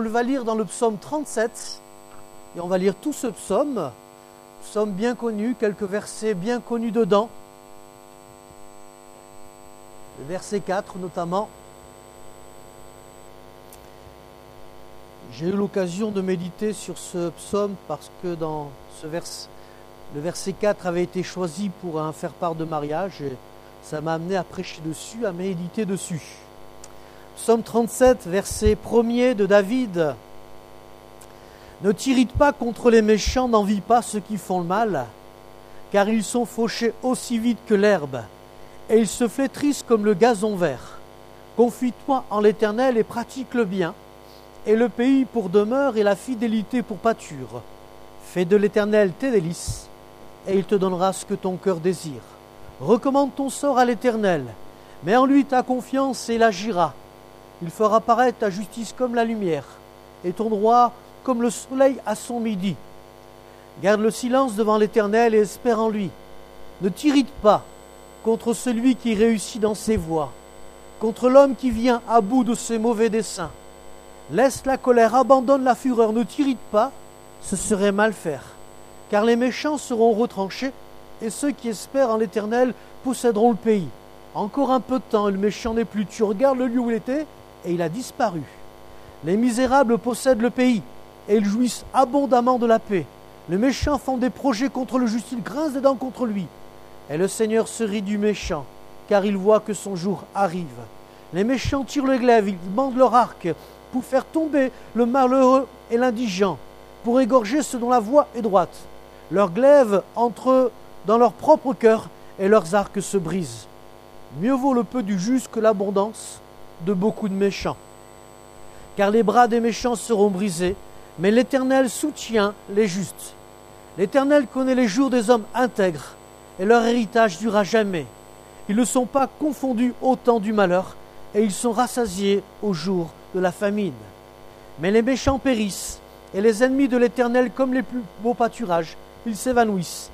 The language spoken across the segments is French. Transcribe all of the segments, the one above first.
On va lire dans le psaume 37, et on va lire tout ce psaume bien connu, quelques versets bien connus dedans. Le verset 4 notamment. J'ai eu l'occasion de méditer sur ce psaume parce que dans le verset 4 avait été choisi pour un faire-part de mariage et ça m'a amené à prêcher dessus, à méditer dessus. Psaume 37, verset 1er de David. « Ne t'irrite pas contre les méchants, n'envie pas ceux qui font le mal, car ils sont fauchés aussi vite que l'herbe, et ils se flétrissent comme le gazon vert. Confie-toi en l'Éternel et pratique le bien, et le pays pour demeure et la fidélité pour pâture. Fais de l'Éternel tes délices, et il te donnera ce que ton cœur désire. Recommande ton sort à l'Éternel, mets en lui ta confiance et il agira. Il fera paraître ta justice comme la lumière, et ton droit comme le soleil à son midi. Garde le silence devant l'Éternel et espère en lui. Ne t'irrite pas contre celui qui réussit dans ses voies, contre l'homme qui vient à bout de ses mauvais desseins. Laisse la colère, abandonne la fureur, ne t'irrite pas, ce serait mal faire. Car les méchants seront retranchés, et ceux qui espèrent en l'Éternel posséderont le pays. Encore un peu de temps, et le méchant n'est plus. Tu regardes le lieu où il était, et il a disparu. Les misérables possèdent le pays, et ils jouissent abondamment de la paix. Le méchant font des projets contre le juste, il grince des dents contre lui. Et le Seigneur se rit du méchant, car il voit que son jour arrive. Les méchants tirent le glaive, ils bandent leur arc, pour faire tomber le malheureux et l'indigent, pour égorger ceux dont la voie est droite. Leurs glaives entrent dans leur propre cœur, et leurs arcs se brisent. Mieux vaut le peu du juste que l'abondance de beaucoup de méchants. Car les bras des méchants seront brisés, mais l'Éternel soutient les justes. L'Éternel connaît les jours des hommes intègres, et leur héritage dure à jamais. Ils ne sont pas confondus au temps du malheur, et ils sont rassasiés au jour de la famine. Mais les méchants périssent, et les ennemis de l'Éternel, comme les plus beaux pâturages, ils s'évanouissent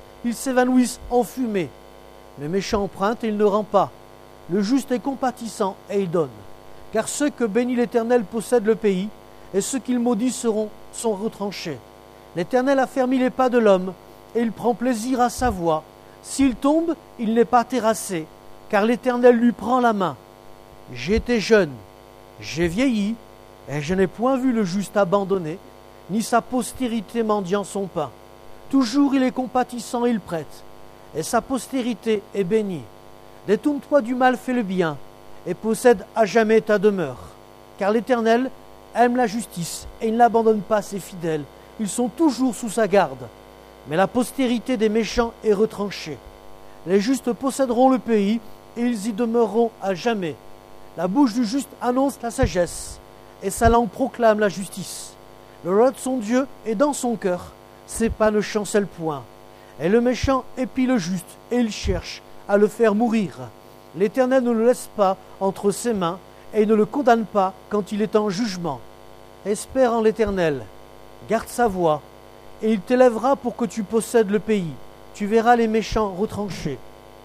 en fumée. Le méchant emprunte et il ne rend pas. Le juste est compatissant et il donne. Car ceux que bénit l'Éternel possèdent le pays, et ceux qu'il maudit sont retranchés. L'Éternel a fermi les pas de l'homme, et il prend plaisir à sa voie. S'il tombe, il n'est pas terrassé, car l'Éternel lui prend la main. J'étais jeune, j'ai vieilli, et je n'ai point vu le juste abandonné, ni sa postérité mendiant son pain. Toujours il est compatissant et il prête, et sa postérité est bénie. Détourne-toi du mal, fais le bien, et possède à jamais ta demeure. Car l'Éternel aime la justice, et il n'abandonne pas ses fidèles. Ils sont toujours sous sa garde. Mais la postérité des méchants est retranchée. Les justes posséderont le pays, et ils y demeureront à jamais. La bouche du juste annonce la sagesse, et sa langue proclame la justice. Le roi de son Dieu est dans son cœur, ses pas ne chancellent point. Et le méchant épie le juste, et il cherche à le faire mourir. L'Éternel ne le laisse pas entre ses mains, et il ne le condamne pas quand il est en jugement. Espère en l'Éternel, garde sa voie, et il t'élèvera pour que tu possèdes le pays. Tu verras les méchants retranchés.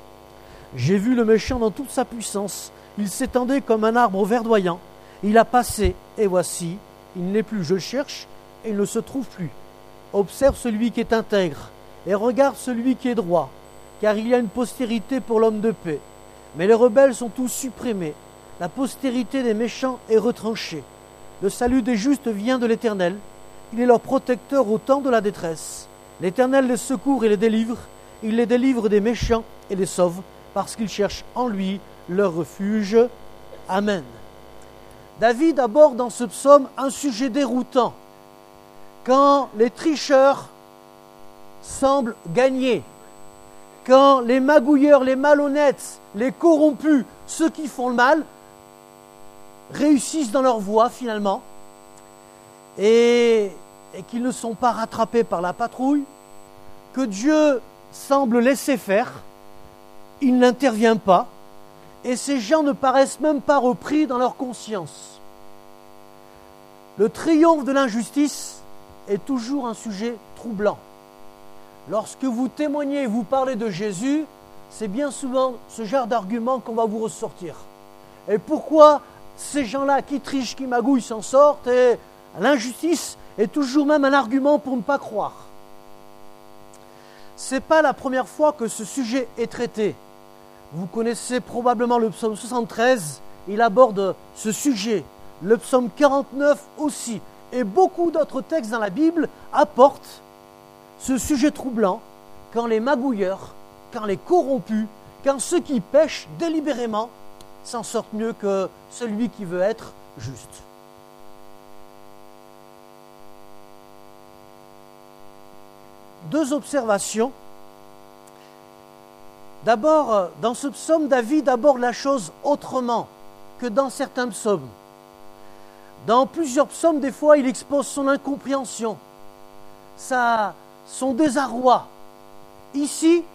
J'ai vu le méchant dans toute sa puissance. Il s'étendait comme un arbre verdoyant. Il a passé, et voici, il n'est plus. Je le cherche, et il ne se trouve plus. Observe celui qui est intègre, et regarde celui qui est droit, car il y a une postérité pour l'homme de paix. Mais les rebelles sont tous supprimés. La postérité des méchants est retranchée. Le salut des justes vient de l'Éternel. Il est leur protecteur au temps de la détresse. L'Éternel les secourt et les délivre. Il les délivre des méchants et les sauve, parce qu'ils cherchent en lui leur refuge. Amen. David aborde dans ce psaume un sujet déroutant. Quand les tricheurs semblent gagner, quand les magouilleurs, les malhonnêtes, les corrompus, ceux qui font le mal, réussissent dans leur voie finalement, et qu'ils ne sont pas rattrapés par la patrouille, que Dieu semble laisser faire, il n'intervient pas, et ces gens ne paraissent même pas repris dans leur conscience. Le triomphe de l'injustice est toujours un sujet troublant. Lorsque vous témoignez, vous parlez de Jésus, c'est bien souvent ce genre d'argument qu'on va vous ressortir. Et pourquoi ces gens-là qui trichent, qui magouillent s'en sortent, et L'injustice est toujours même un argument pour ne pas croire. Ce n'est pas la première fois que ce sujet est traité. Vous connaissez probablement le psaume 73, il aborde ce sujet. Le psaume 49 aussi. Et beaucoup d'autres textes dans la Bible apportent ce sujet troublant quand les magouilleurs, quand les corrompus, quand ceux qui pêchent délibérément s'en sortent mieux que celui qui veut être juste. Deux observations. D'abord, dans ce psaume, David aborde la chose autrement que dans certains psaumes. Dans plusieurs psaumes, des fois, il expose son incompréhension, son désarroi. Ici,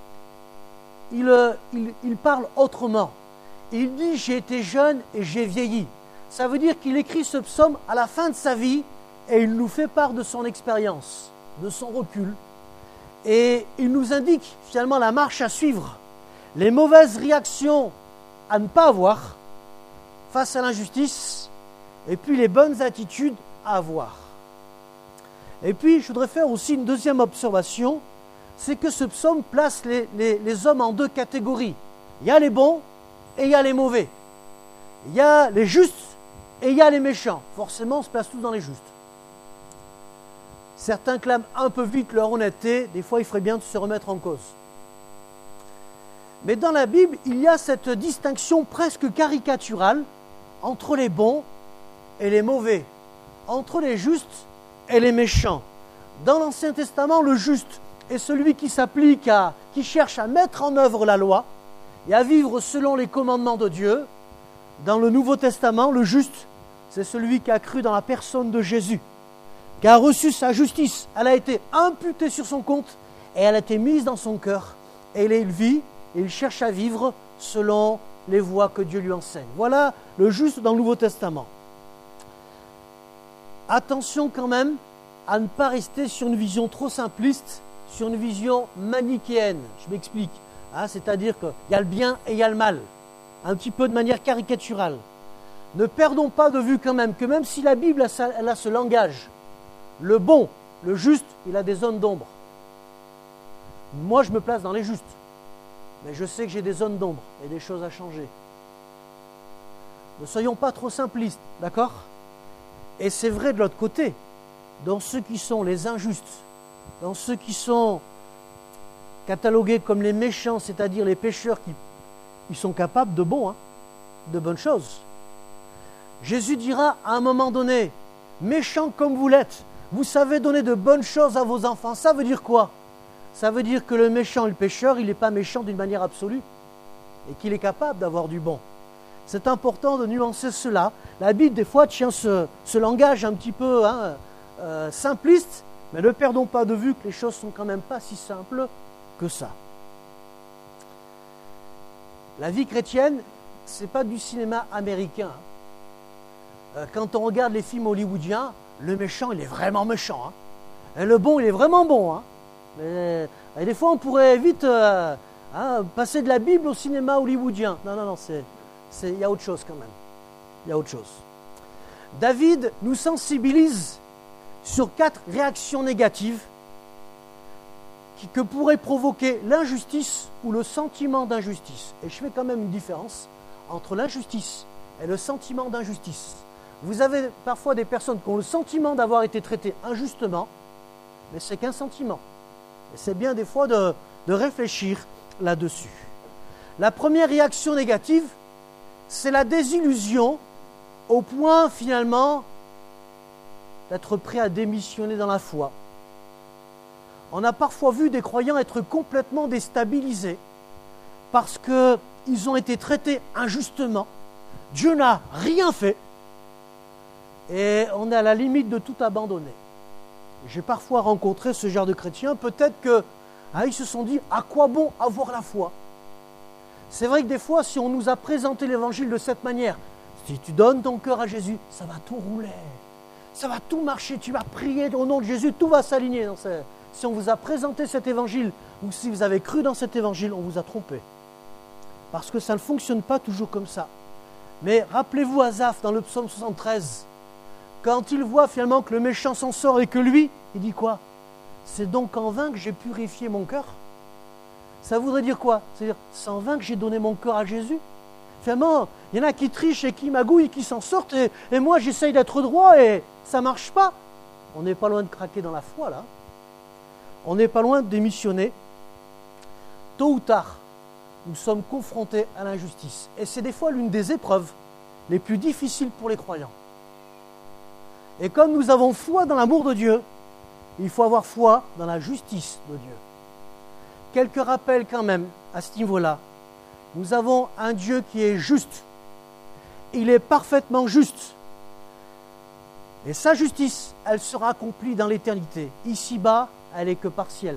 il parle autrement. Il dit « J'ai été jeune et j'ai vieilli ». Ça veut dire qu'il écrit ce psaume à la fin de sa vie et il nous fait part de son expérience, de son recul. Et il nous indique finalement la marche à suivre, les mauvaises réactions à ne pas avoir face à l'injustice et puis les bonnes attitudes à avoir. Et puis je voudrais faire aussi une deuxième observation, c'est que ce psaume place les hommes en deux catégories. Il y a les bons et il y a les mauvais. Il y a les justes et il y a les méchants. Forcément, on se place tous dans les justes. Certains clament un peu vite leur honnêteté, des fois il ferait bien de se remettre en cause. Mais dans la Bible, il y a cette distinction presque caricaturale entre les bons et les mauvais, entre les justes et les méchants. Dans l'Ancien Testament, le juste est celui qui s'applique qui cherche à mettre en œuvre la loi et à vivre selon les commandements de Dieu. Dans le Nouveau Testament, le juste, c'est celui qui a cru dans la personne de Jésus, qui a reçu sa justice. Elle a été imputée sur son compte et elle a été mise dans son cœur. Et il vit et il cherche à vivre selon les voies que Dieu lui enseigne. Voilà le juste dans le Nouveau Testament. Attention quand même à ne pas rester sur une vision trop simpliste, sur une vision manichéenne. Je m'explique. C'est-à-dire qu'il y a le bien et il y a le mal. Un petit peu de manière caricaturale. Ne perdons pas de vue quand même que même si la Bible elle a ce langage, le bon, le juste, il a des zones d'ombre. Moi, je me place dans les justes. Mais je sais que j'ai des zones d'ombre et des choses à changer. Ne soyons pas trop simplistes, d'accord ? Et c'est vrai de l'autre côté, dans ceux qui sont les injustes, dans ceux qui sont catalogués comme les méchants, c'est-à-dire les pécheurs qui sont capables de de bonnes choses. Jésus dira à un moment donné, méchants comme vous l'êtes, vous savez donner de bonnes choses à vos enfants. Ça veut dire quoi ? Ça veut dire que le méchant et le pécheur, il n'est pas méchant d'une manière absolue et qu'il est capable d'avoir du bon. C'est important de nuancer cela. La Bible, des fois, tient ce langage un petit peu simpliste, mais ne perdons pas de vue que les choses sont quand même pas si simples que ça. La vie chrétienne, ce n'est pas du cinéma américain. Quand on regarde les films hollywoodiens, le méchant, il est vraiment méchant. Et le bon, il est vraiment bon. Et des fois, on pourrait vite passer de la Bible au cinéma hollywoodien. Non, il y a autre chose quand même. Il y a autre chose. David nous sensibilise sur 4 réactions négatives que pourrait provoquer l'injustice ou le sentiment d'injustice. Et je fais quand même une différence entre l'injustice et le sentiment d'injustice. Vous avez parfois des personnes qui ont le sentiment d'avoir été traitées injustement, mais c'est qu'un sentiment. Et c'est bien des fois de réfléchir là-dessus. La première réaction négative, c'est la désillusion au point finalement d'être prêt à démissionner dans la foi. On a parfois vu des croyants être complètement déstabilisés parce qu'ils ont été traités injustement. Dieu n'a rien fait et on est à la limite de tout abandonner. J'ai parfois rencontré ce genre de chrétiens, peut-être qu'ils se sont dit « à quoi bon avoir la foi ?» C'est vrai que des fois, si on nous a présenté l'évangile de cette manière, si tu donnes ton cœur à Jésus, ça va tout rouler, ça va tout marcher, tu vas prier au nom de Jésus, tout va s'aligner. Si on vous a présenté cet évangile, ou si vous avez cru dans cet évangile, on vous a trompé. Parce que ça ne fonctionne pas toujours comme ça. Mais rappelez-vous Asaph dans le psaume 73, quand il voit finalement que le méchant s'en sort et que lui, il dit quoi? C'est donc en vain que j'ai purifié mon cœur. Ça voudrait dire quoi? C'est-à-dire, c'est en vain que j'ai donné mon cœur à Jésus. Finalement, il y en a qui trichent et qui magouillent, qui s'en sortent, et moi j'essaye d'être droit et ça ne marche pas. On n'est pas loin de craquer dans la foi là. On n'est pas loin de démissionner. Tôt ou tard, nous sommes confrontés à l'injustice. Et c'est des fois l'une des épreuves les plus difficiles pour les croyants. Et comme nous avons foi dans l'amour de Dieu, il faut avoir foi dans la justice de Dieu. Quelques rappels quand même à ce niveau-là. Nous avons un Dieu qui est juste. Il est parfaitement juste. Et sa justice, elle sera accomplie dans l'éternité. Ici-bas, elle n'est que partielle.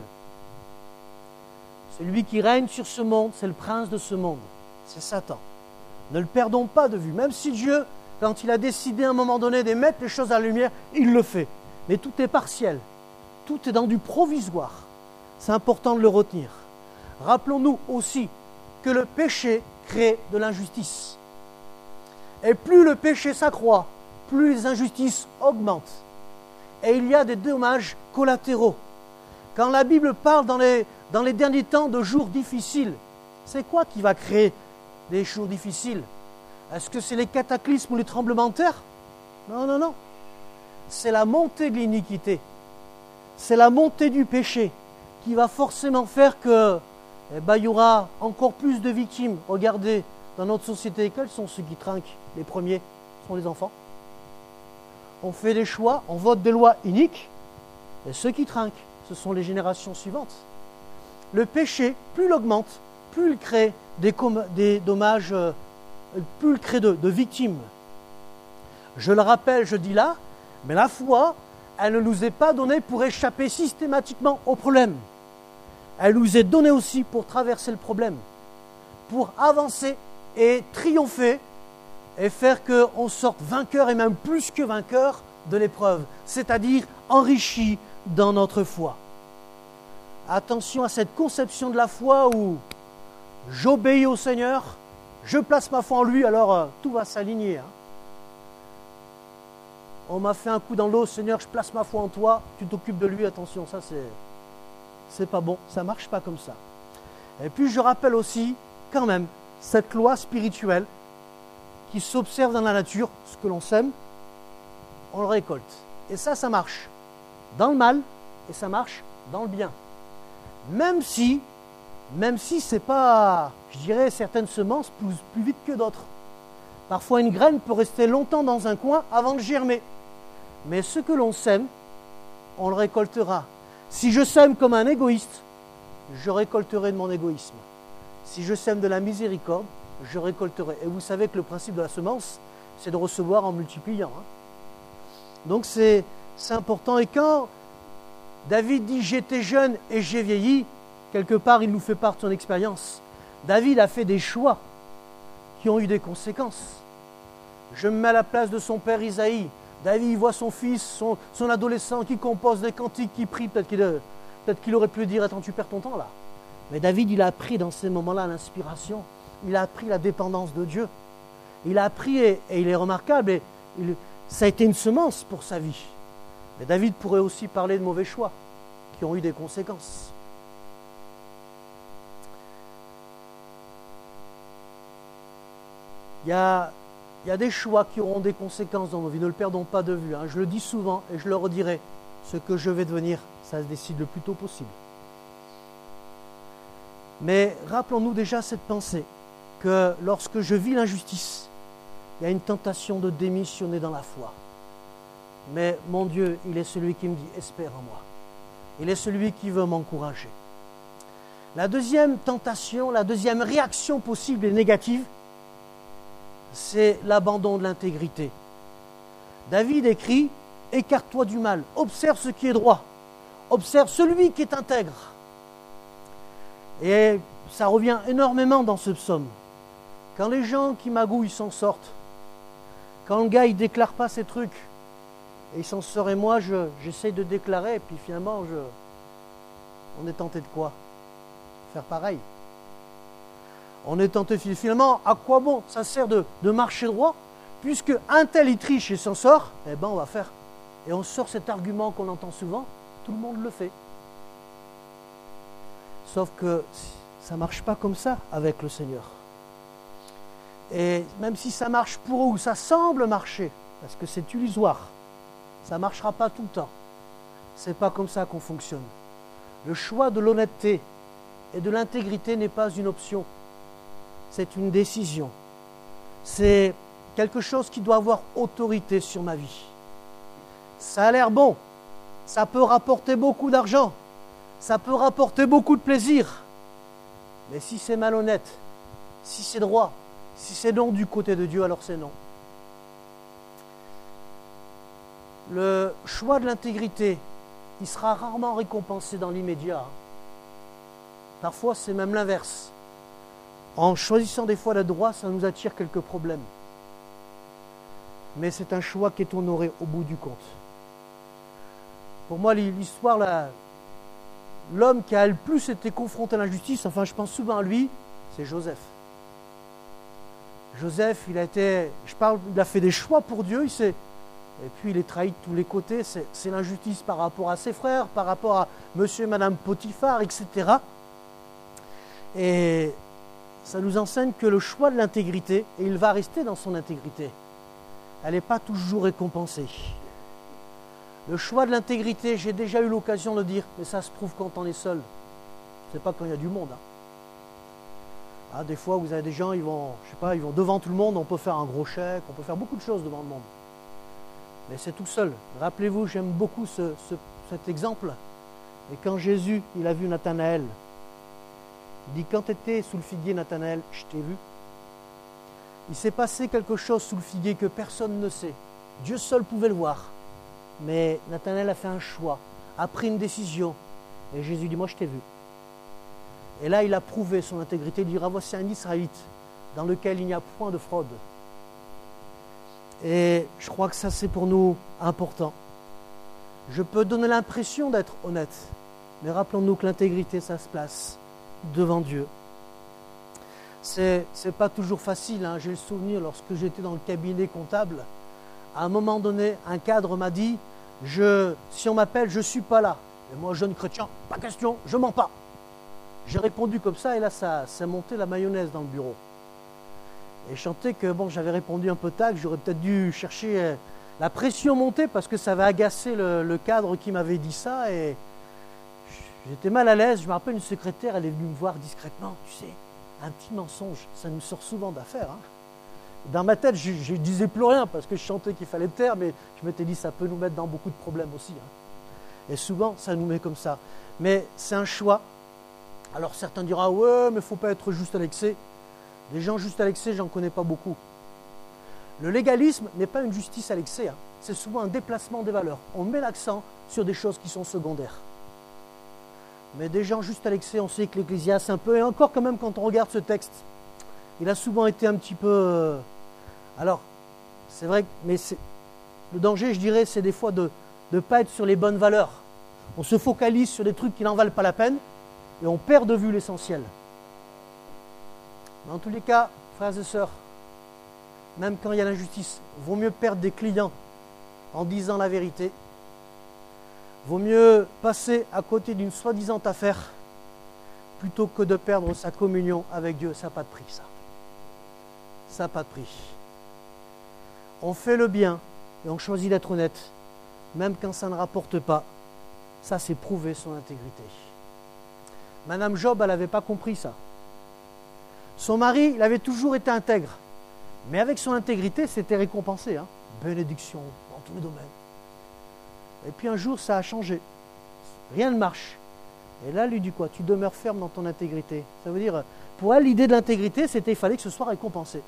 Celui qui règne sur ce monde, c'est le prince de ce monde. C'est Satan. Ne le perdons pas de vue. Même si Dieu, quand il a décidé à un moment donné de mettre les choses à la lumière, il le fait. Mais tout est partiel. Tout est dans du provisoire. C'est important de le retenir. Rappelons-nous aussi que le péché crée de l'injustice. Et plus le péché s'accroît, plus les injustices augmentent. Et il y a des dommages collatéraux. Quand la Bible parle dans les derniers temps de jours difficiles, c'est quoi qui va créer des jours difficiles? Est-ce que c'est les cataclysmes ou les tremblements de terre? Non, non, non. C'est la montée de l'iniquité. C'est la montée du péché qui va forcément faire que il y aura encore plus de victimes. Regardez, dans notre société, quels sont ceux qui trinquent? Les premiers sont les enfants. On fait des choix, on vote des lois iniques, et ceux qui trinquent, ce sont les générations suivantes. Le péché, plus il augmente, plus il crée des dommages, plus il crée de victimes. Je le rappelle, je dis là, mais la foi, elle ne nous est pas donnée pour échapper systématiquement au problème. Elle nous est donnée aussi pour traverser le problème, pour avancer et triompher et faire qu'on sorte vainqueur et même plus que vainqueur de l'épreuve, c'est-à-dire enrichi dans notre foi. Attention à cette conception de la foi où j'obéis au Seigneur, je place ma foi en lui, alors tout va s'aligner. On m'a fait un coup dans l'eau, Seigneur, je place ma foi en toi, tu t'occupes de lui, attention, ça c'est pas bon, ça ne marche pas comme ça. Et puis je rappelle aussi, quand même, cette loi spirituelle qui s'observe dans la nature, ce que l'on sème, on le récolte. Et ça marche dans le mal et ça marche dans le bien. Même si ce n'est pas, je dirais, certaines semences poussent plus vite que d'autres. Parfois une graine peut rester longtemps dans un coin avant de germer. Mais ce que l'on sème, on le récoltera. Si je sème comme un égoïste, je récolterai de mon égoïsme. Si je sème de la miséricorde, je récolterai. Et vous savez que le principe de la semence, c'est de recevoir en multipliant. Donc c'est important. Et quand David dit « j'étais jeune et j'ai vieilli », quelque part il nous fait part de son expérience. David a fait des choix qui ont eu des conséquences. Je me mets à la place de son père Isaïe. David voit son fils, son adolescent qui compose des cantiques, qui prie. Peut-être qu'il aurait pu dire « attends, tu perds ton temps là ». Mais David, il a appris dans ces moments-là l'inspiration. Il a appris la dépendance de Dieu. Il a appris et il est remarquable. Et ça a été une semence pour sa vie. Mais David pourrait aussi parler de mauvais choix qui ont eu des conséquences. Il y a des choix qui auront des conséquences dans nos vies. Ne le perdons pas de vue. Je le dis souvent et je le redirai. Ce que je vais devenir, ça se décide le plus tôt possible. Mais rappelons-nous déjà cette pensée que lorsque je vis l'injustice, il y a une tentation de démissionner dans la foi. Mais mon Dieu, il est celui qui me dit « espère en moi ». Il est celui qui veut m'encourager. La deuxième tentation, la deuxième réaction possible et négative, c'est l'abandon de l'intégrité. David écrit « écarte-toi du mal, observe ce qui est droit, observe celui qui est intègre ». Et ça revient énormément dans ce psaume. Quand les gens qui magouillent s'en sortent, quand le gars il ne déclare pas ses trucs, et il s'en sort et moi j'essaye de déclarer, et puis finalement on est tenté de quoi? Faire pareil. On est tenté finalement, à quoi bon? Ça sert de marcher droit puisque un tel il triche et s'en sort, eh ben on va faire. Et on sort cet argument qu'on entend souvent, tout le monde le fait. Sauf que ça ne marche pas comme ça avec le Seigneur. Et même si ça marche pour eux, ou ça semble marcher, parce que c'est illusoire, ça ne marchera pas tout le temps. Ce n'est pas comme ça qu'on fonctionne. Le choix de l'honnêteté et de l'intégrité n'est pas une option. C'est une décision. C'est quelque chose qui doit avoir autorité sur ma vie. Ça a l'air bon. Ça peut rapporter beaucoup d'argent. Ça peut rapporter beaucoup de plaisir. Mais si c'est malhonnête, si c'est droit, si c'est non du côté de Dieu, alors c'est non. Le choix de l'intégrité, il sera rarement récompensé dans l'immédiat. Parfois, c'est même l'inverse. En choisissant des fois le droit, ça nous attire quelques problèmes. Mais c'est un choix qui est honoré au bout du compte. Pour moi, l'histoire, l'homme qui a le plus été confronté à l'injustice, enfin je pense souvent à lui, c'est Joseph. Joseph, il a fait des choix pour Dieu, et puis il est trahi de tous les côtés, c'est l'injustice par rapport à ses frères, par rapport à monsieur et madame Potiphar, etc. Et ça nous enseigne que le choix de l'intégrité, et il va rester dans son intégrité, elle n'est pas toujours récompensée. Le choix de l'intégrité, j'ai déjà eu l'occasion de dire, mais ça se prouve quand on est seul. C'est pas quand il y a du monde. Des fois, vous avez des gens, ils vont devant tout le monde, on peut faire un gros chèque, on peut faire beaucoup de choses devant le monde. Mais c'est tout seul. Rappelez-vous, j'aime beaucoup cet exemple. Et quand Jésus, il a vu Nathanaël, il dit, quand tu étais sous le figuier, Nathanaël, je t'ai vu. Il s'est passé quelque chose sous le figuier que personne ne sait. Dieu seul pouvait le voir. Mais Nathanaël a fait un choix, a pris une décision. Et Jésus dit, moi je t'ai vu. Et là, il a prouvé son intégrité. Il dira, voici un Israélite dans lequel il n'y a point de fraude. Et je crois que ça, c'est pour nous important. Je peux donner l'impression d'être honnête, mais rappelons-nous que l'intégrité, ça se place devant Dieu. C'est pas toujours facile. J'ai le souvenir, lorsque j'étais dans le cabinet comptable, à un moment donné, un cadre m'a dit, si on m'appelle, je ne suis pas là. Et moi, jeune chrétien, pas question, je mens pas. J'ai répondu comme ça, et là, ça montait la mayonnaise dans le bureau. Et je sentais que, j'avais répondu un peu tard, j'aurais peut-être dû chercher la pression montée, parce que ça avait agacé le cadre qui m'avait dit ça, et j'étais mal à l'aise. Je me rappelle, une secrétaire, elle est venue me voir discrètement. Tu sais, un petit mensonge, ça nous sort souvent d'affaires. Dans ma tête, je ne disais plus rien, parce que je sentais qu'il fallait me taire, mais je m'étais dit, ça peut nous mettre dans beaucoup de problèmes aussi. Et souvent, ça nous met comme ça. Mais c'est un choix. Alors certains diront, ouais, mais il ne faut pas être juste à l'excès. Des gens juste à l'excès, j'en connais pas beaucoup. Le légalisme n'est pas une justice à l'excès. C'est souvent un déplacement des valeurs. On met l'accent sur des choses qui sont secondaires. Mais des gens juste à l'excès, on sait que l'Ecclésiaste, un peu, et encore quand même quand on regarde ce texte, il a souvent été un petit peu... Alors, c'est vrai, mais le danger, je dirais, c'est des fois de ne pas être sur les bonnes valeurs. On se focalise sur des trucs qui n'en valent pas la peine, et on perd de vue l'essentiel. Mais en tous les cas, frères et sœurs, même quand il y a l'injustice, vaut mieux perdre des clients en disant la vérité. Vaut mieux passer à côté d'une soi-disant affaire plutôt que de perdre sa communion avec Dieu. Ça n'a pas de prix, ça. Ça n'a pas de prix. On fait le bien et on choisit d'être honnête, même quand ça ne rapporte pas. Ça, c'est prouver son intégrité. Madame Job, elle n'avait pas compris ça. Son mari, il avait toujours été intègre. Mais avec son intégrité, c'était récompensé. Bénédiction dans tous les domaines. Et puis un jour, ça a changé. Rien ne marche. Et là, lui dit quoi? Tu demeures ferme dans ton intégrité. Ça veut dire, pour elle, l'idée de l'intégrité, c'était qu'il fallait que ce soit récompensé.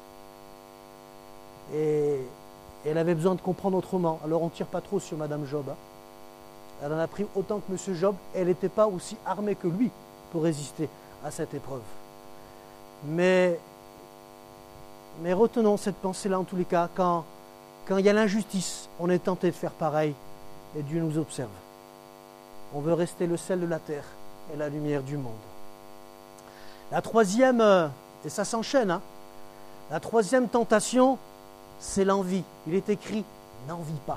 Et elle avait besoin de comprendre autrement. Alors on ne tire pas trop sur Madame Job. Elle en a pris autant que Monsieur Job. Elle n'était pas aussi armée que lui pour résister à cette épreuve. Mais retenons cette pensée-là en tous les cas. Quand il y a l'injustice, on est tenté de faire pareil et Dieu nous observe. On veut rester le sel de la terre et la lumière du monde. La troisième, et ça s'enchaîne, la troisième tentation, c'est l'envie. Il est écrit, n'envie pas.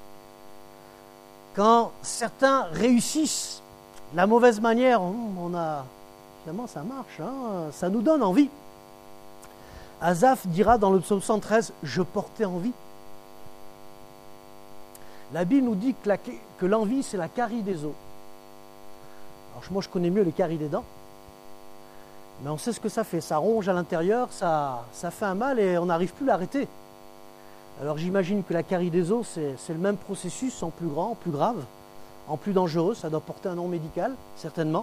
Quand certains réussissent la mauvaise manière, finalement ça marche, hein, ça nous donne envie. Asaph dira dans le psaume 113, je portais envie. La Bible nous dit que l'envie, c'est la carie des os. Alors moi, je connais mieux les caries des dents, mais on sait ce que ça fait. Ça ronge à l'intérieur, ça fait un mal et on n'arrive plus à l'arrêter. Alors j'imagine que la carie des os, c'est le même processus, en plus grand, en plus grave, en plus dangereux. Ça doit porter un nom médical, certainement.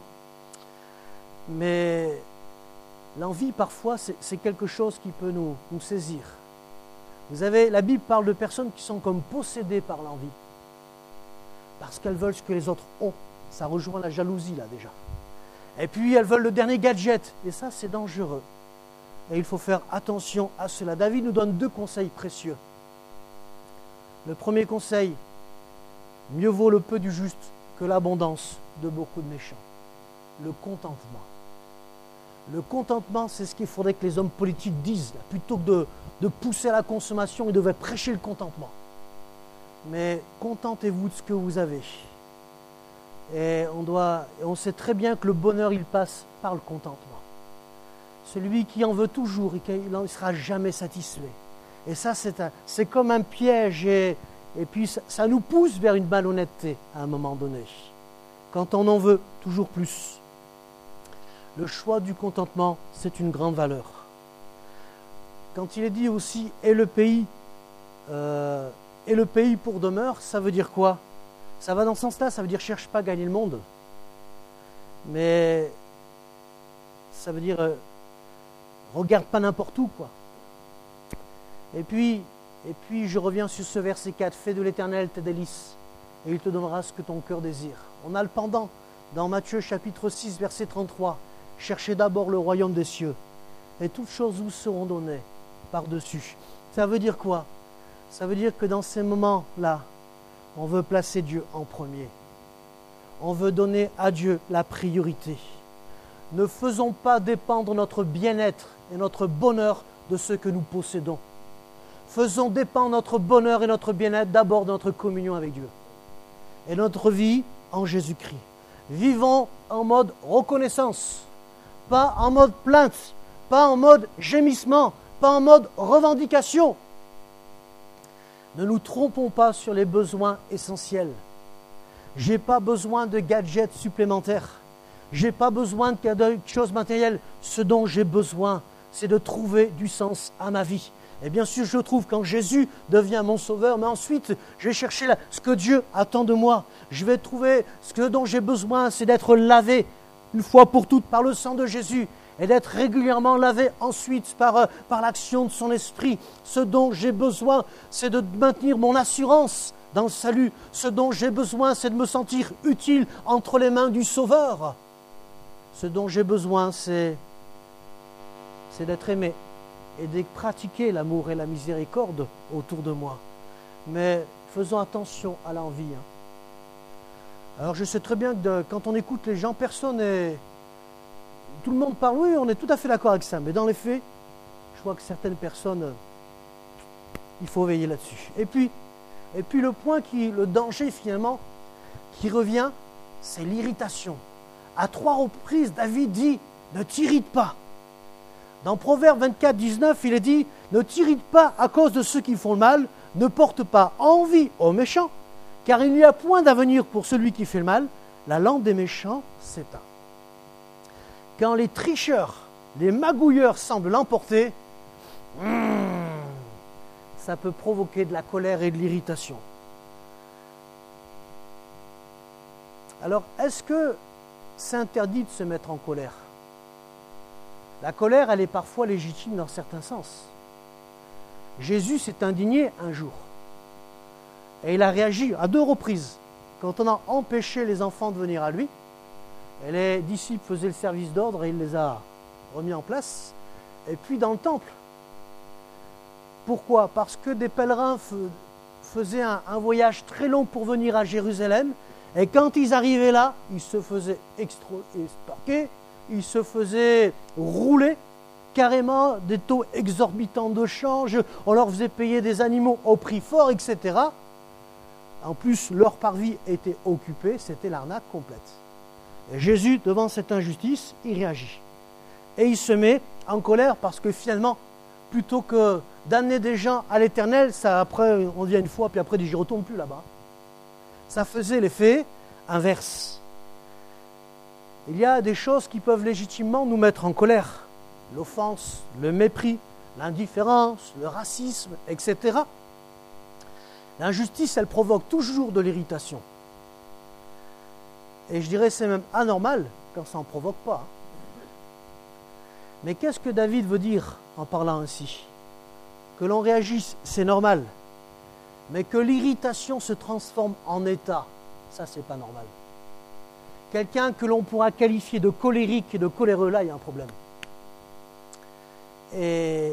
Mais l'envie, parfois, c'est quelque chose qui peut nous saisir. Vous savez, la Bible parle de personnes qui sont comme possédées par l'envie. Parce qu'elles veulent ce que les autres ont. Ça rejoint la jalousie, là, déjà. Et puis, elles veulent le dernier gadget. Et ça, c'est dangereux. Et il faut faire attention à cela. David nous donne 2 conseils précieux. Le premier conseil, mieux vaut le peu du juste que l'abondance de beaucoup de méchants. Le contentement. Le contentement, c'est ce qu'il faudrait que les hommes politiques disent. Là. Plutôt que de pousser à la consommation, ils devraient prêcher le contentement. Mais contentez-vous de ce que vous avez. Et on sait très bien que le bonheur, il passe par le contentement. Celui qui en veut toujours et qui ne sera jamais satisfait. Et ça, c'est comme un piège. Et puis, ça nous pousse vers une malhonnêteté à un moment donné. Quand on en veut toujours plus. Le choix du contentement, c'est une grande valeur. Quand il est dit aussi « et le pays pour demeure », ça veut dire quoi? Ça va dans ce sens-là, ça veut dire « cherche pas à gagner le monde ». Mais ça veut dire regarde pas n'importe où, quoi. Et puis, je reviens sur ce verset 4, « Fais de l'Éternel tes délices, et il te donnera ce que ton cœur désire. » On a le pendant dans Matthieu chapitre 6, verset 33. « Cherchez d'abord le royaume des cieux, et toutes choses vous seront données par-dessus. » Ça veut dire quoi? Ça veut dire que dans ces moments-là, on veut placer Dieu en premier. On veut donner à Dieu la priorité. Ne faisons pas dépendre notre bien-être et notre bonheur de ce que nous possédons. Faisons dépendre notre bonheur et notre bien-être d'abord de notre communion avec Dieu et notre vie en Jésus-Christ. Vivons en mode reconnaissance, pas en mode plainte, pas en mode gémissement, pas en mode revendication. Ne nous trompons pas sur les besoins essentiels. Je n'ai pas besoin de gadgets supplémentaires. Je n'ai pas besoin de choses matérielles. Ce dont j'ai besoin, c'est de trouver du sens à ma vie. Et bien sûr, je le trouve quand Jésus devient mon sauveur, mais ensuite, je vais chercher ce que Dieu attend de moi. Je vais trouver ce dont j'ai besoin, c'est d'être lavé une fois pour toutes par le sang de Jésus et d'être régulièrement lavé ensuite par l'action de son esprit. Ce dont j'ai besoin, c'est de maintenir mon assurance dans le salut. Ce dont j'ai besoin, c'est de me sentir utile entre les mains du Sauveur. Ce dont j'ai besoin, c'est d'être aimé et de pratiquer l'amour et la miséricorde autour de moi. Mais faisons attention à l'envie. Alors je sais très bien que quand on écoute les gens, personne n'est... Tout le monde parle, oui, on est tout à fait d'accord avec ça. Mais dans les faits, je vois que certaines personnes, il faut veiller là-dessus. Et puis le danger finalement qui revient, c'est l'irritation. À 3 reprises, David dit, ne t'irrite pas. Dans Proverbe 24, 19, il est dit, ne t'irrite pas à cause de ceux qui font le mal, ne porte pas envie aux méchants, car il n'y a point d'avenir pour celui qui fait le mal, la lampe des méchants s'éteint. Quand les tricheurs, les magouilleurs semblent l'emporter, ça peut provoquer de la colère et de l'irritation. Alors, est-ce que c'est interdit de se mettre en colère? La colère, elle est parfois légitime dans certains sens. Jésus s'est indigné un jour. Et il a réagi à 2 reprises. Quand on a empêché les enfants de venir à lui, et les disciples faisaient le service d'ordre et il les a remis en place. Et puis dans le temple. Pourquoi? Parce que des pèlerins faisaient un voyage très long pour venir à Jérusalem. Et quand ils arrivaient là, ils se faisaient extorquer, ils se faisaient rouler, carrément des taux exorbitants de change, on leur faisait payer des animaux au prix fort, etc. En plus, leur parvis était occupé, c'était l'arnaque complète. Et Jésus, devant cette injustice, il réagit. Et il se met en colère parce que finalement, plutôt que d'amener des gens à l'éternel, ça après, on vient une fois, puis après, je ne retourne plus là-bas. Ça faisait l'effet inverse. Il y a des choses qui peuvent légitimement nous mettre en colère. L'offense, le mépris, l'indifférence, le racisme, etc. L'injustice, elle provoque toujours de l'irritation. Et je dirais que c'est même anormal quand ça n'en provoque pas. Mais qu'est-ce que David veut dire en parlant ainsi? Que l'on réagisse, c'est normal. Mais que l'irritation se transforme en état, ça, c'est pas normal. Quelqu'un que l'on pourra qualifier de colérique et de coléreux, là, il y a un problème. Et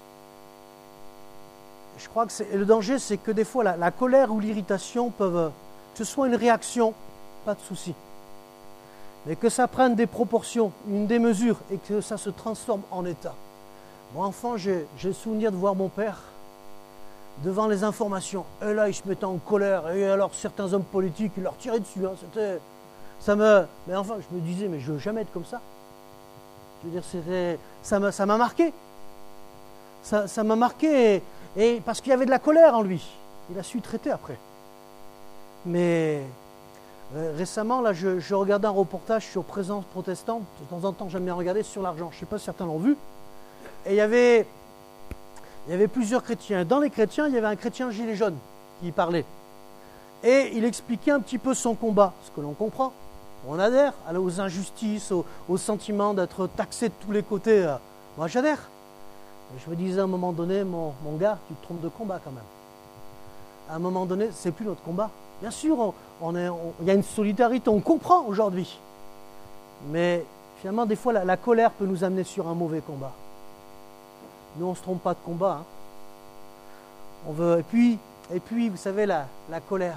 je crois que le danger, c'est que des fois, la colère ou l'irritation peuvent, que ce soit une réaction, pas de souci. Mais que ça prenne des proportions, une démesure, et que ça se transforme en état. Moi, enfant, j'ai le souvenir de voir mon père devant les informations. Et là, il se mettait en colère. Et alors, certains hommes politiques, il leur tiraient dessus. Hein, mais enfin, je me disais, mais je ne veux jamais être comme ça. Je veux dire, ça m'a marqué. Ça m'a marqué, et parce qu'il y avait de la colère en lui. Il a su traiter après. Mais récemment, là, je regardais un reportage sur Présence protestante. De temps en temps, j'aime bien regarder sur l'argent. Je ne sais pas si certains l'ont vu. Et il y avait plusieurs chrétiens. Dans les chrétiens, il y avait un chrétien gilet jaune qui parlait. Et il expliquait un petit peu son combat, ce que l'on comprend. On adhère aux injustices, au sentiment d'être taxé de tous les côtés. Moi, j'adhère. Et je me disais à un moment donné, mon gars, tu te trompes de combat quand même. À un moment donné, c'est plus notre combat. Bien sûr, il y a une solidarité, on comprend aujourd'hui. Mais finalement, des fois, la colère peut nous amener sur un mauvais combat. Nous, on ne se trompe pas de combat. Hein. On veut, et puis, vous savez, la colère,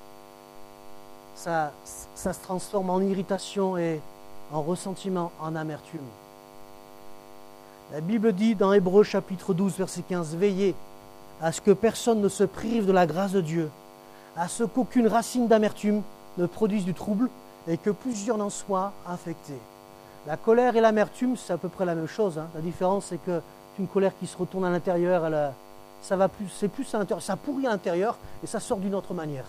ça se transforme en irritation et en ressentiment, en amertume. La Bible dit dans Hébreux chapitre 12, verset 15, « Veillez à ce que personne ne se prive de la grâce de Dieu, à ce qu'aucune racine d'amertume ne produise du trouble et que plusieurs n'en soient infectés. » La colère et l'amertume, c'est à peu près la même chose. Hein. La différence, c'est que une colère qui se retourne à l'intérieur, c'est plus à l'intérieur, ça pourrit à l'intérieur et ça sort d'une autre manière.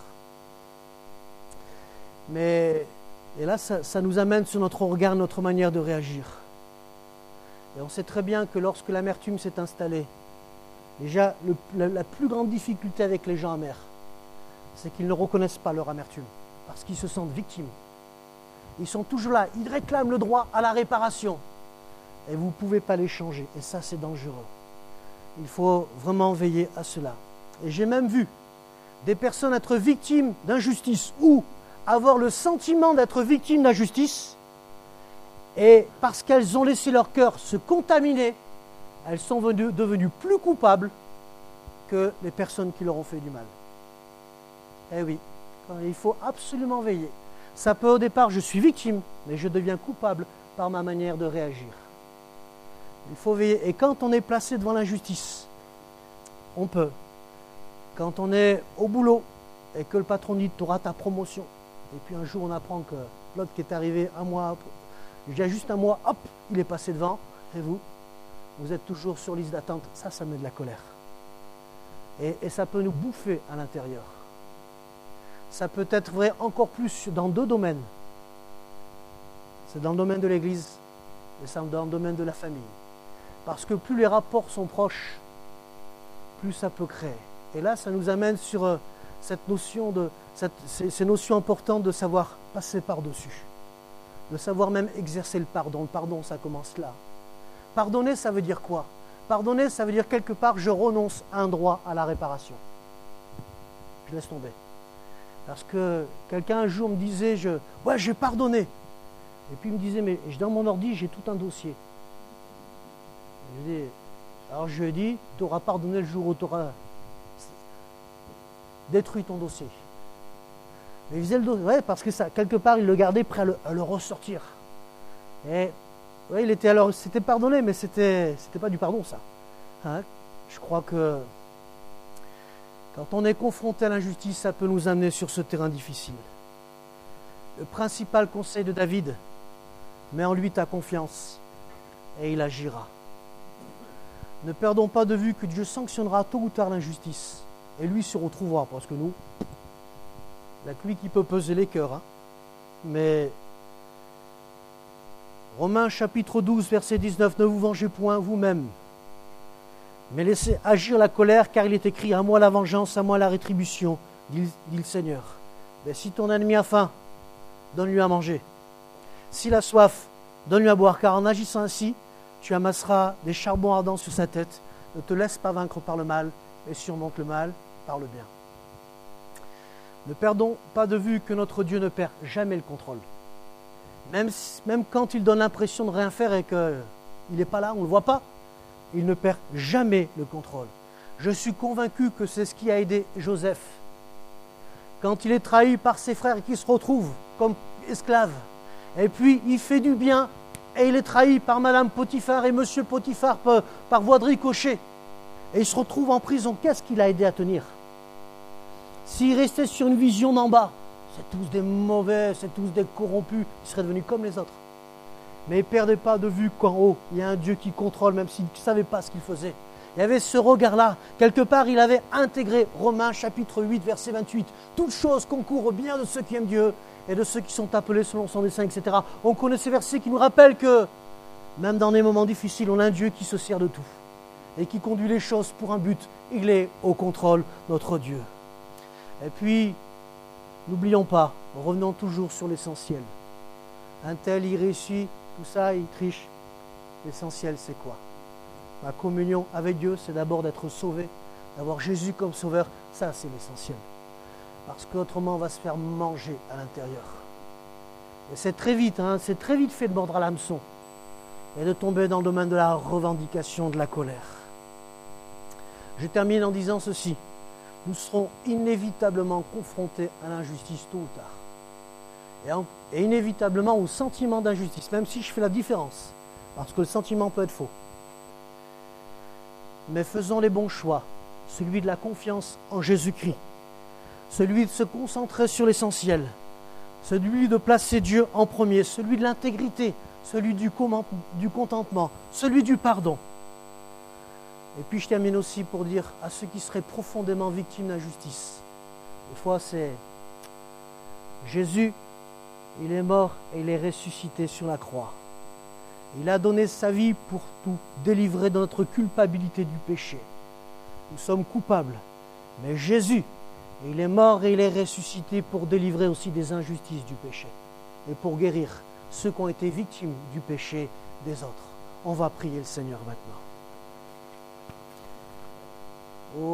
Et là, ça nous amène sur notre regard, notre manière de réagir. Et on sait très bien que lorsque l'amertume s'est installée, déjà, la plus grande difficulté avec les gens amers, c'est qu'ils ne reconnaissent pas leur amertume, parce qu'ils se sentent victimes. Ils sont toujours là, ils réclament le droit à la réparation. Et vous ne pouvez pas les changer. Et ça, c'est dangereux. Il faut vraiment veiller à cela. Et j'ai même vu des personnes être victimes d'injustice ou avoir le sentiment d'être victimes d'injustice. Et parce qu'elles ont laissé leur cœur se contaminer, elles sont devenues plus coupables que les personnes qui leur ont fait du mal. Eh oui, il faut absolument veiller. Ça peut au départ, je suis victime, mais je deviens coupable par ma manière de réagir. Il faut veiller. Et quand on est placé devant l'injustice, on peut. Quand on est au boulot et que le patron dit tu auras ta promotion, et puis un jour on apprend que l'autre qui est arrivé un mois, il y a juste un mois, hop, il est passé devant, et vous êtes toujours sur liste d'attente, ça met de la colère. Et ça peut nous bouffer à l'intérieur. Ça peut être vrai encore plus dans deux domaines. C'est dans le domaine de l'Église et c'est dans le domaine de la famille. Parce que plus les rapports sont proches, plus ça peut créer. Et là, ça nous amène sur cette notion ces notions importantes de savoir passer par-dessus. De savoir même exercer le pardon. Le pardon, ça commence là. Pardonner, ça veut dire quoi? Pardonner, ça veut dire quelque part, je renonce à un droit à la réparation. Je laisse tomber. Parce que quelqu'un un jour me disait, j'ai pardonné. Et puis il me disait, mais dans mon ordi, j'ai tout un dossier. Alors je lui ai dit, tu auras pardonné le jour où tu auras détruit ton dossier. Mais il faisait le dossier, ouais, parce que ça, quelque part, il le gardait prêt à le ressortir. Et Oui, il était alors, c'était pardonné, mais c'était pas du pardon, ça. Hein? Je crois que quand on est confronté à l'injustice, ça peut nous amener sur ce terrain difficile. Le principal conseil de David, mets en lui ta confiance et il agira. Ne perdons pas de vue que Dieu sanctionnera tôt ou tard l'injustice et lui se retrouvera, parce que nous, il n'y a que lui qui peut peser les cœurs. Hein. Mais Romains chapitre 12, verset 19, ne vous vengez point vous-même, mais laissez agir la colère, car il est écrit, à moi la vengeance, à moi la rétribution, dit le Seigneur. Mais si ton ennemi a faim, donne-lui à manger. S'il a soif, donne-lui à boire, car en agissant ainsi, tu amasseras des charbons ardents sur sa tête. Ne te laisse pas vaincre par le mal, mais surmonte le mal par le bien. Ne perdons pas de vue que notre Dieu ne perd jamais le contrôle. Même quand il donne l'impression de rien faire et qu'il n'est pas là, on ne le voit pas, il ne perd jamais le contrôle. Je suis convaincu que c'est ce qui a aidé Joseph. Quand il est trahi par ses frères et qu'il se retrouve comme esclave, et puis il fait du bien, et il est trahi par Madame Potiphar et Monsieur Potiphar par voie de ricochet, et il se retrouve en prison, qu'est-ce qui l'a aidé à tenir? S'il restait sur une vision d'en bas, c'est tous des mauvais, c'est tous des corrompus, il serait devenu comme les autres. Mais ne perdez pas de vue qu'en haut, il y a un Dieu qui contrôle, même s'il ne savait pas ce qu'il faisait. Il y avait ce regard-là. Quelque part, il avait intégré Romains chapitre 8, verset 28. Toutes choses concourent au bien de ceux qui aiment Dieu et de ceux qui sont appelés selon son dessein, etc. On connaît ces versets qui nous rappellent que, même dans des moments difficiles, on a un Dieu qui se sert de tout et qui conduit les choses pour un but. Il est au contrôle, notre Dieu. Et puis, n'oublions pas, revenons toujours sur l'essentiel. Un tel, il réussit, tout ça, il triche. L'essentiel, c'est quoi? Ma communion avec Dieu, c'est d'abord d'être sauvé, d'avoir Jésus comme sauveur. Ça, c'est l'essentiel. Parce qu'autrement, on va se faire manger à l'intérieur. Et c'est très vite, c'est très vite fait de mordre à l'hameçon et de tomber dans le domaine de la revendication, de la colère. Je termine en disant ceci. Nous serons inévitablement confrontés à l'injustice tôt ou tard. Et inévitablement au sentiment d'injustice, même si je fais la différence, parce que le sentiment peut être faux. Mais faisons les bons choix, celui de la confiance en Jésus-Christ, celui de se concentrer sur l'essentiel, celui de placer Dieu en premier, celui de l'intégrité, celui du contentement, celui du pardon. Et puis je termine aussi pour dire à ceux qui seraient profondément victimes d'injustice. Des fois c'est Jésus, il est mort et il est ressuscité sur la croix. Il a donné sa vie pour nous délivrer de notre culpabilité du péché. Nous sommes coupables, mais Jésus, il est mort et il est ressuscité pour délivrer aussi des injustices du péché et pour guérir ceux qui ont été victimes du péché des autres. On va prier le Seigneur maintenant.